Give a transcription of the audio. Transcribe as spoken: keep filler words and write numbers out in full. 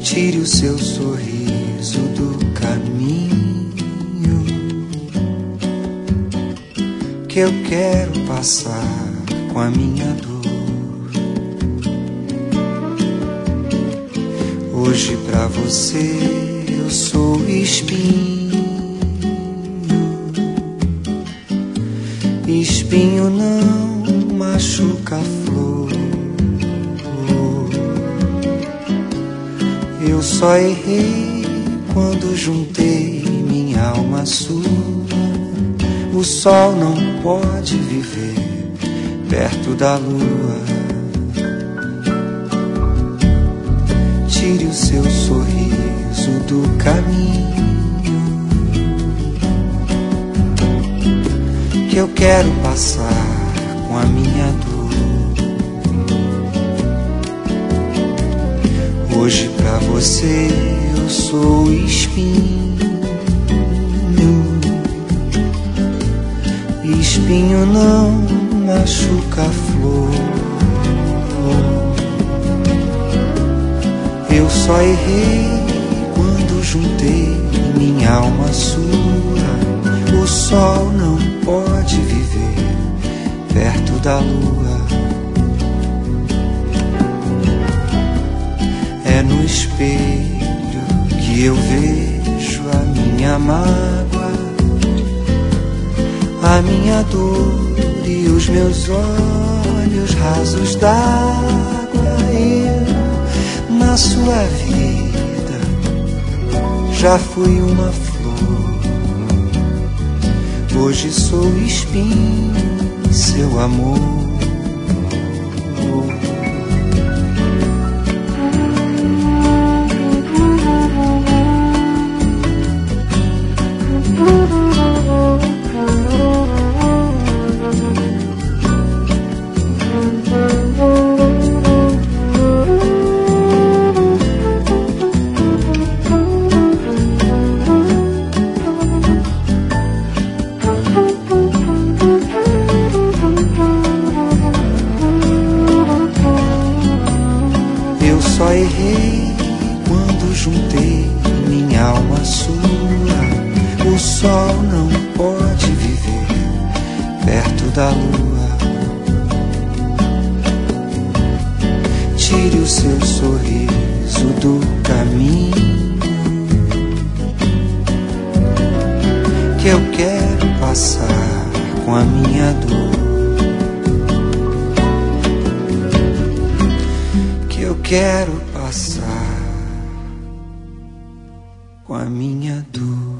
Tire o seu sorriso do caminho, que eu quero passar com a minha dor. Hoje pra você eu sou espinho. Espinho não machuca a flor. Eu só errei quando juntei minha alma à sua. O sol não pode viver perto da lua. Tire o seu sorriso do caminho, que eu quero passar com a minha dor. Hoje pra você eu sou espinho. Espinho não machuca a flor. Eu só errei quando juntei minha alma à sua. O sol não pode viver perto da lua. É no espelho que eu vejo a minha mágoa, a minha dor e os meus olhos rasos d'água. Eu, na sua vida, já fui uma flor. Hoje sou espinho, seu amor. Só errei quando juntei minha alma à sua. O sol não pode viver perto da lua. Tire o seu sorriso do caminho, que eu quero passar com a minha dor. Eu quero passar com a minha dor.